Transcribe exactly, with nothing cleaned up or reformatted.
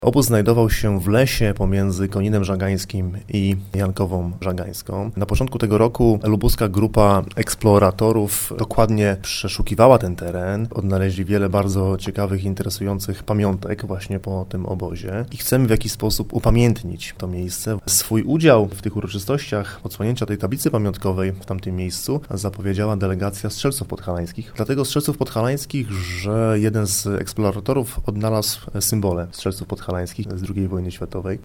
Obóz znajdował się w lesie pomiędzy Koninem Żagańskim i Jankową Żagańską. Na początku tego roku lubuska grupa eksploratorów dokładnie przeszukiwała ten teren. Odnaleźli wiele bardzo ciekawych, interesujących pamiątek właśnie po tym obozie i chcemy w jakiś sposób upamiętnić to miejsce. Swój udział w tych uroczystościach odsłonięcia tej tablicy pamiątkowej w tamtym miejscu zapowiedziała delegacja Strzelców Podhalańskich. Dlatego Strzelców Podhalańskich, że jeden z eksploratorów odnalazł symbole Strzelców Podhalańskich z drugiej wojny światowej.